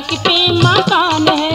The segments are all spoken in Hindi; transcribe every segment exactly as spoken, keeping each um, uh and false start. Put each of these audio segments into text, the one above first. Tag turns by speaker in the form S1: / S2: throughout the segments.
S1: सड़क पे मकान है।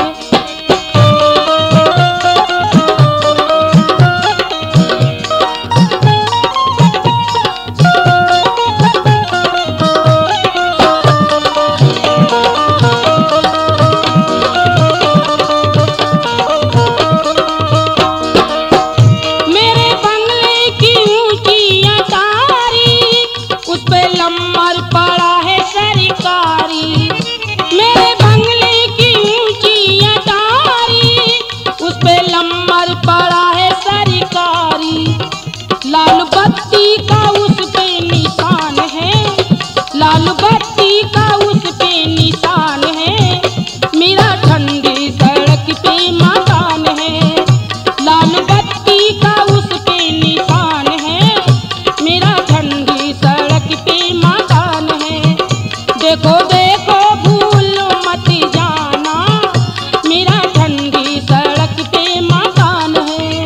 S2: नंबर पड़ा है सरकारी, मेरे बंगले की ऊंची अटारी, उस पे नंबर पड़ा है सरकारी। लाल बत्ती का उस पे निशान है, लाल बत्ती का उस पे निशान है, मेरा ठंडी सड़क पे मकान है। लाल बत्ती का उस पे निशान है, मेरा ठंडी सड़क पे मकान है। देखो देखो भूल मत जाना, मेरा ठंडी सड़क पे मकान है।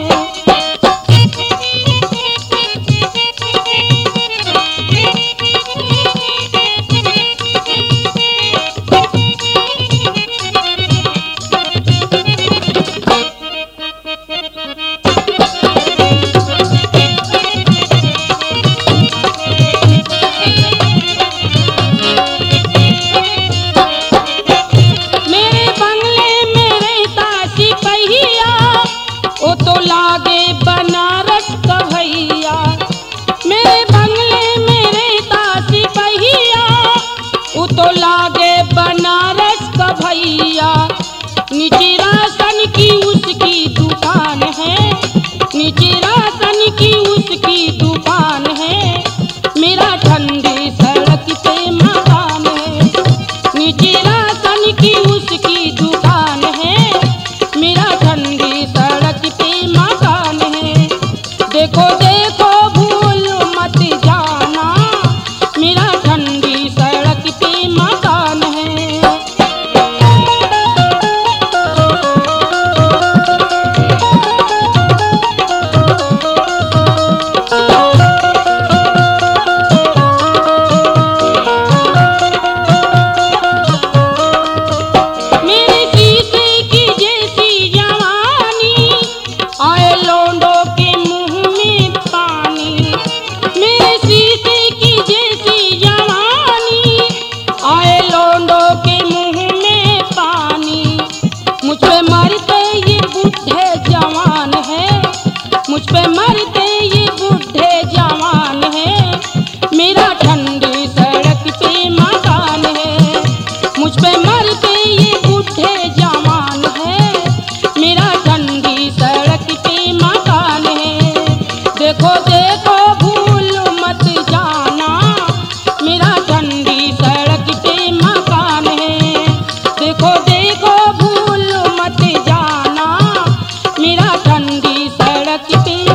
S2: लागे बनारस का भैया, मेरे बंगले में रहता सिपहिया, वो तो लागे बनारस का भैया। नीचे राशन की उसकी दुकान है, नीचे राशन की उसकी दुकान है, मेरा ठंडी सड़क पे मकान है। नीचे राशन की उसकी दुकान है, मेरा ठंडी सड़क पे मकान है। देखो देखो भूल मत जाना, मेरा ठंडी सड़क पे मकान है। मेरे शीशे की जैसी जवानी, आए लौंडों के मुंह में पानी। मेरे शीशे की जैसी जवानी, आए लौंडों के मुंह में पानी। मुझ पे मरते ये बूढ़े जवान है, मुझ पे मरते ये बूढ़े जवान है, मेरा ठंडी सड़क पे मकान है। मुझ पे मरते ये बूढ़े जवान है, मेरा ठंडी सड़क पे मकान है। देखो देखो भूल मत जाना, मेरा ठंडी सड़क पे मकान है। देखो देखो भूल मत जाना, मेरा ठंडी सड़क पे